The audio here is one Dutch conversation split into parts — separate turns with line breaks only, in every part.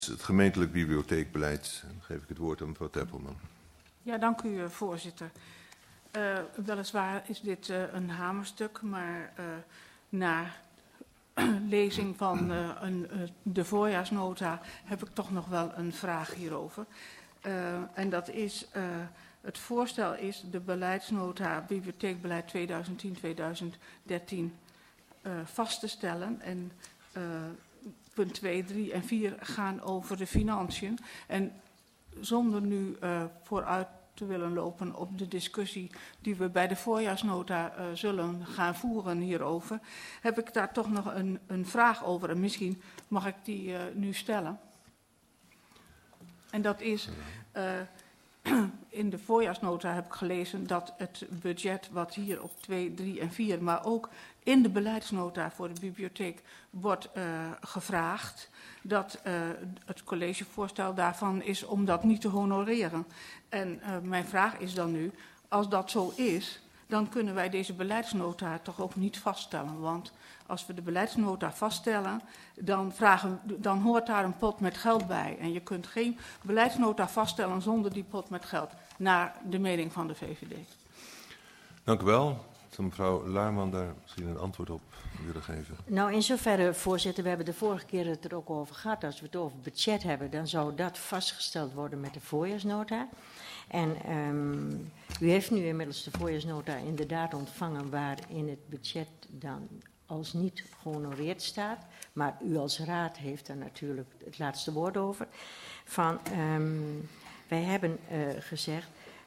Het gemeentelijk bibliotheekbeleid. Dan geef ik het woord aan mevrouw Teppelman.
Ja, dank u, voorzitter. Weliswaar is dit een hamerstuk, maar na lezing van de voorjaarsnota heb ik toch nog wel een vraag hierover. En dat is, het voorstel is de beleidsnota bibliotheekbeleid 2010-2013 vast te stellen. En punt 2, 3 en 4 gaan over de financiën. En zonder nu vooruit te willen lopen op de discussie die we bij de voorjaarsnota zullen gaan voeren hierover, heb ik daar toch nog een vraag over. En misschien mag ik die nu stellen. En dat is, in de voorjaarsnota heb ik gelezen dat het budget wat hier op 2, 3 en 4, maar ook in de beleidsnota voor de bibliotheek wordt gevraagd, dat het collegevoorstel daarvan is om dat niet te honoreren. En mijn vraag is dan nu, als dat zo is, dan kunnen wij deze beleidsnota toch ook niet vaststellen. Want als we de beleidsnota vaststellen, dan hoort daar een pot met geld bij. En je kunt geen beleidsnota vaststellen zonder die pot met geld, naar de mening van de VVD.
Dank u wel. Zou mevrouw Laarman daar misschien een antwoord op willen geven?
Nou, in zoverre, voorzitter, we hebben de vorige keer het er ook over gehad. Als we het over budget hebben, dan zou dat vastgesteld worden met de voorjaarsnota. En u heeft nu inmiddels de voorjaarsnota inderdaad ontvangen, waarin het budget dan als niet gehonoreerd staat. Maar u als raad heeft daar natuurlijk het laatste woord over. Wij hebben gezegd,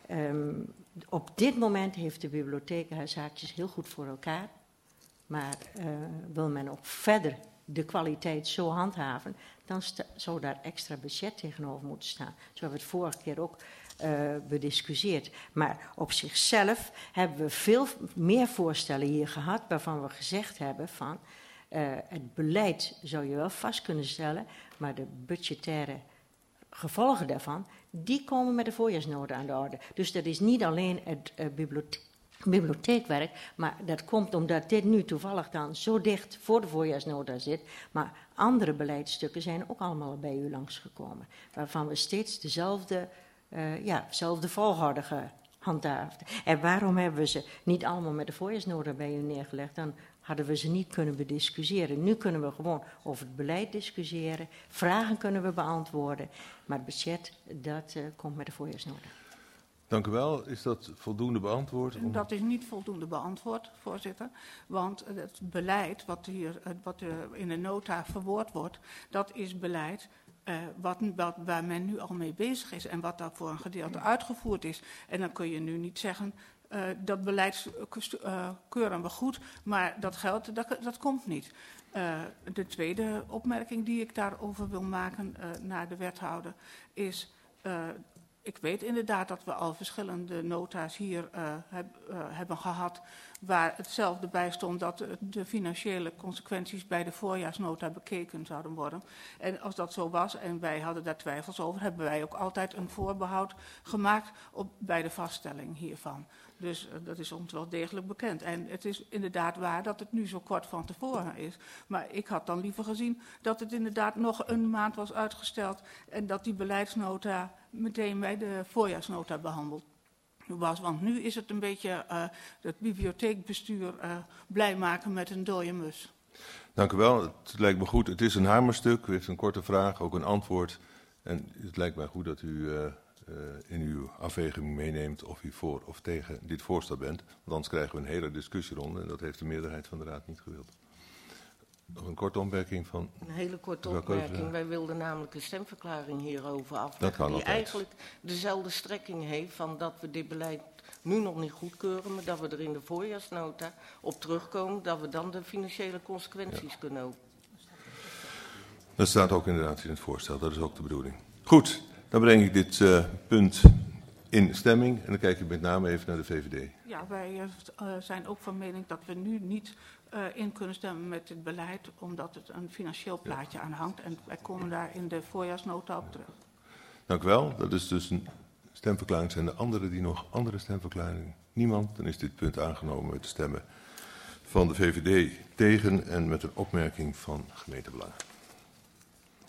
op dit moment heeft de bibliotheek haar zaakjes heel goed voor elkaar. Maar wil men ook verder de kwaliteit zo handhaven, dan zou daar extra budget tegenover moeten staan. Zo hebben we het vorige keer ook bediscussieerd. Maar op zichzelf hebben we veel meer voorstellen hier gehad, waarvan we gezegd hebben van het beleid zou je wel vast kunnen stellen, maar de budgettaire gevolgen daarvan, die komen met de voorjaarsnota aan de orde. Dus dat is niet alleen het bibliotheekwerk, maar dat komt omdat dit nu toevallig dan zo dicht voor de voorjaarsnota zit. Maar andere beleidsstukken zijn ook allemaal bij u langsgekomen, waarvan we steeds dezelfde volgorde gehandhaafd. En waarom hebben we ze niet allemaal met de voorjaarsnota bij u neergelegd? Dan hadden we ze niet kunnen bediscussiëren. Nu kunnen we gewoon over het beleid discussiëren, vragen kunnen we beantwoorden, maar het budget, dat komt met de voorjaarsnota.
Dank u wel. Is dat voldoende beantwoord?
Dat is niet voldoende beantwoord, voorzitter. Want het beleid wat in de nota verwoord wordt, dat is beleid waar men nu al mee bezig is en wat daar voor een gedeelte uitgevoerd is. En dan kun je nu niet zeggen, dat beleid keuren we goed, maar dat geld, dat komt niet. De tweede opmerking die ik daarover wil maken naar de wethouder is, ik weet inderdaad dat we al verschillende nota's hier hebben gehad waar hetzelfde bij stond dat de financiële consequenties bij de voorjaarsnota bekeken zouden worden. En als dat zo was en wij hadden daar twijfels over, hebben wij ook altijd een voorbehoud gemaakt bij de vaststelling hiervan. Dus dat is ons wel degelijk bekend. En het is inderdaad waar dat het nu zo kort van tevoren is. Maar ik had dan liever gezien dat het inderdaad nog een maand was uitgesteld en dat die beleidsnota meteen bij de voorjaarsnota behandeld was. Want nu is het een beetje het bibliotheekbestuur blij maken met een dode mus.
Dank u wel. Het lijkt me goed. Het is een hamerstuk. U heeft een korte vraag, ook een antwoord. En het lijkt mij goed dat u in uw afweging meeneemt of u voor of tegen dit voorstel bent. Want anders krijgen we een hele discussieronde en dat heeft de meerderheid van de Raad niet gewild. Nog een korte opmerking van...
Een hele korte opmerking. Wij wilden namelijk een stemverklaring hierover afleggen.
Dat kan
die
altijd.
Eigenlijk dezelfde strekking heeft van dat we dit beleid nu nog niet goedkeuren, maar dat we er in de voorjaarsnota op terugkomen, dat we dan de financiële consequenties kunnen ook.
Dat staat ook inderdaad in het voorstel. Dat is ook de bedoeling. Goed, dan breng ik dit punt in stemming en dan kijk ik met name even naar de VVD.
Ja, wij zijn ook van mening dat we nu niet in kunnen stemmen met het beleid, omdat het een financieel plaatje aan hangt. En wij komen daar in de voorjaarsnota op terug.
Dank u wel. Dat is dus een stemverklaring. Zijn er anderen die nog andere stemverklaringen? Niemand? Dan is dit punt aangenomen met de stemmen van de VVD tegen en met een opmerking van gemeentebelangen.